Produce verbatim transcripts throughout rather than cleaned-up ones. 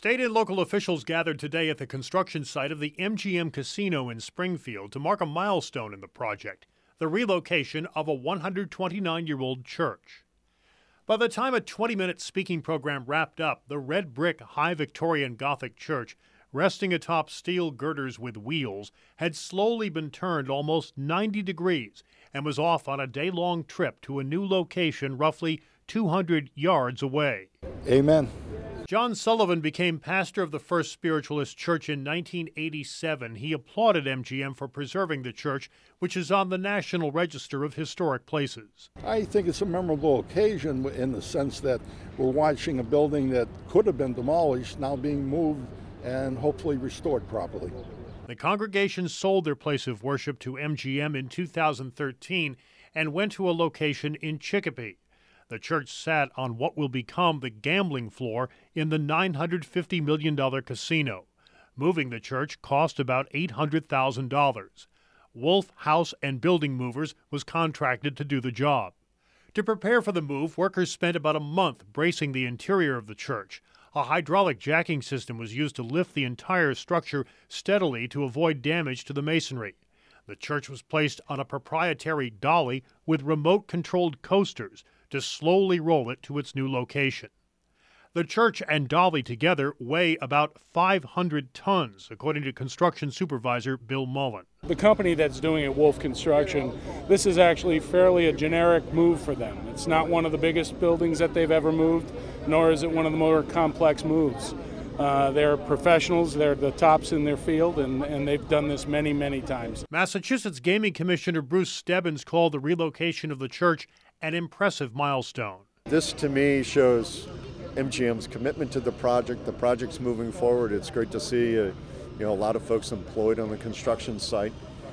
State and local officials gathered today at the construction site of the M G M Casino in Springfield to mark a milestone in the project, the relocation of a one hundred twenty-nine-year-old church. By the time a twenty-minute speaking program wrapped up, the red brick high Victorian Gothic church, resting atop steel girders with wheels, had slowly been turned almost ninety degrees and was off on a day-long trip to a new location roughly two hundred yards away. Amen. John Sullivan became pastor of the First Spiritualist Church in nineteen eighty-seven. He applauded M G M for preserving the church, which is on the National Register of Historic Places. I think it's a memorable occasion in the sense that we're watching a building that could have been demolished now being moved and hopefully restored properly. The congregation sold their place of worship to M G M in two thousand thirteen and went to a location in Chicopee. The church sat on what will become the gambling floor in the nine hundred fifty million dollars casino. Moving the church cost about eight hundred thousand dollars. Wolf House and Building Movers was contracted to do the job. To prepare for the move, workers spent about a month bracing the interior of the church. A hydraulic jacking system was used to lift the entire structure steadily to avoid damage to the masonry. The church was placed on a proprietary dolly with remote-controlled coasters to slowly roll it to its new location. The church and dolly together weigh about five hundred tons, according to construction supervisor Bill Mullen. The company that's doing it, Wolf Construction, this is actually fairly a generic move for them. It's not one of the biggest buildings that they've ever moved, nor is it one of the more complex moves. Uh, they're professionals, they're the tops in their field, and, and they've done this many, many times. Massachusetts Gaming Commissioner Bruce Stebbins called the relocation of the church an impressive milestone. This, to me, shows M G M's commitment to the project. The project's moving forward. It's great to see uh, you know, a lot of folks employed on the construction site.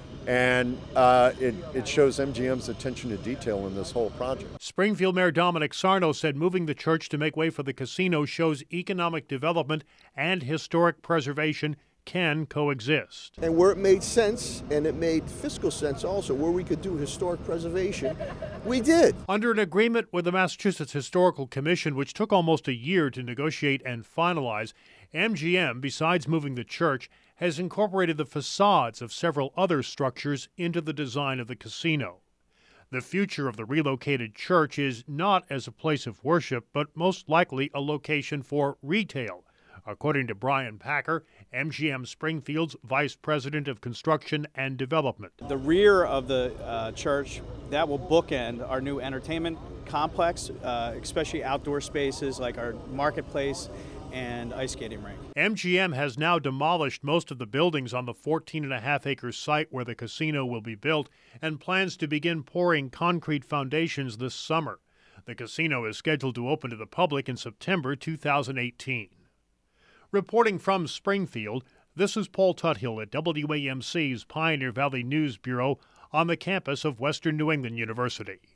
And uh, it, it shows M G M's attention to detail in this whole project. Springfield Mayor Dominic Sarno said moving the church to make way for the casino shows economic development and historic preservation can coexist. And where it made sense, and it made fiscal sense also, where we could do historic preservation, we did. Under an agreement with the Massachusetts Historical Commission, which took almost a year to negotiate and finalize, M G M, besides moving the church, has incorporated the facades of several other structures into the design of the casino. The future of the relocated church is not as a place of worship, but most likely a location for retail, according to Brian Packer, M G M Springfield's Vice President of Construction and Development. The rear of the uh, church, that will bookend our new entertainment complex, uh, especially outdoor spaces like our marketplace and ice skating rink. M G M has now demolished most of the buildings on the fourteen and a half acre site where the casino will be built and plans to begin pouring concrete foundations this summer. The casino is scheduled to open to the public in September two thousand eighteen. Reporting from Springfield, this is Paul Tuthill at W A M C's Pioneer Valley News Bureau on the campus of Western New England University.